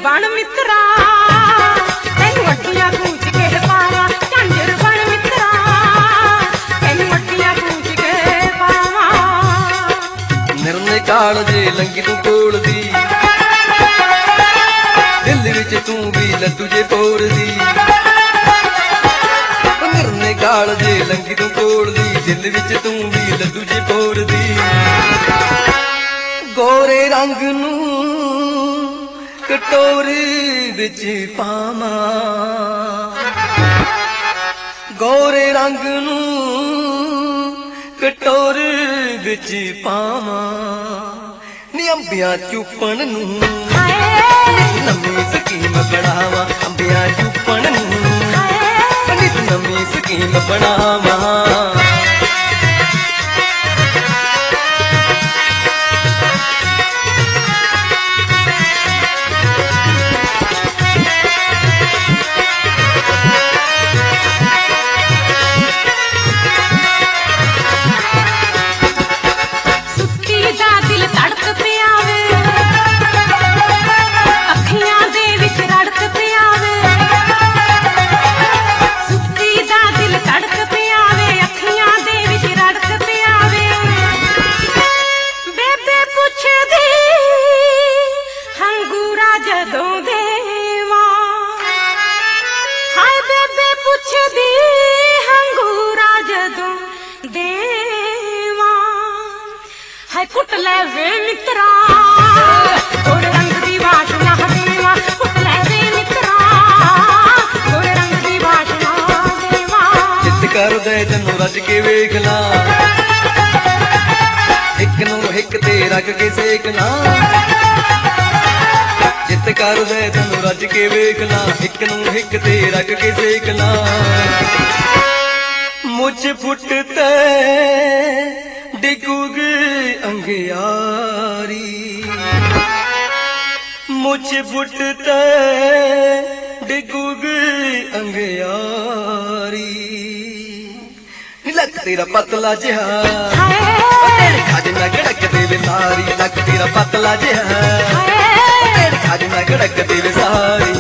बन मित्रा तेनू अड्डियां कूच के पावा झांझर बन मित्रा तेनू अड्डियां कूच के पावा निरने काल जे लंगी तू कोल दी दिल विच तू भी लड्डू जे पोर दी निरने काल जे लंगी तू कोल दी दिल विच तू भी लड्डू जे पोर दी गोरे रंग नू कटोरी विच पावा गोरे रंग नू कटोरी विच पावा नी अंबियां चुपण नू नवी स्कीम बनावा अंबियां चुपण नू नवी स्कीम बनावा फुट ले वे मित्रा गोरे रंग दी वासना देवा फुट ले वे मित्रा गोरे रंग दी वासना देवा चित कर दे तैनू रज के वेख ला एक नू हिक ते रख के सेकना चित कर दे तैनू रज के वेख ला एक नू हिक ते रख के सेकना मुझ फुटते डिगूगी अंगियारी मुझ फुटते डिगूगी अंगियारी लक तेरा पतला जिहा खाजना गड़क दे सारी लक तेरा पतला जिहा खाजना गड़क दे सारी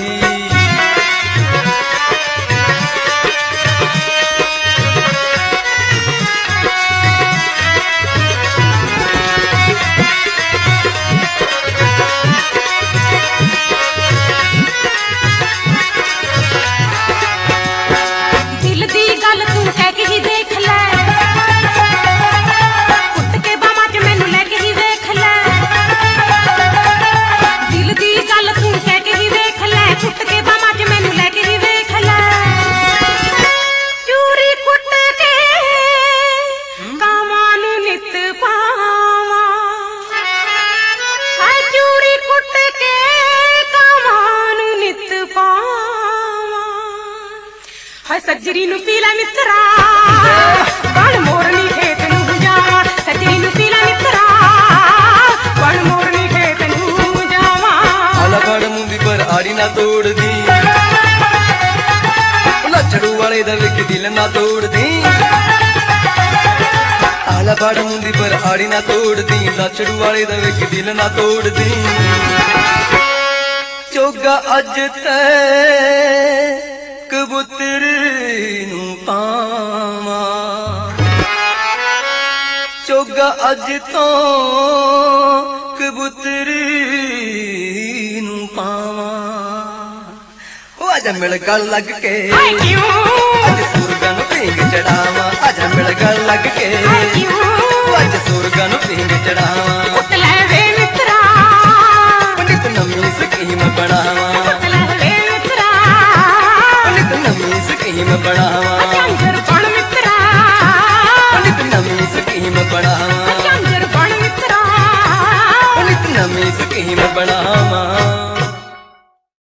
सजरी नू पीला मित्रा बन मोरनी खेत नू जावा सजरी नू पीला मित्रा बन मोरनी खेत नू जावा आला बड़ मुंदी पर आड़ी ना तोड़ दी लछड़ू वाले दा विक दिल ना तोड़ दी आला बड़ मुंदी पर आड़ी ना तोड़ दी लछड़ू वाले दा विक दिल ना तोड़ दी चोगा अज ते कबूतर नू पावा चोगा अज तो कबूतर नू पावा आजा मिल गल लग के अज सुरगा नू पींग चढ़ावा आजा मिल गल लग के अज सुरगा नू पींग चढ़ावा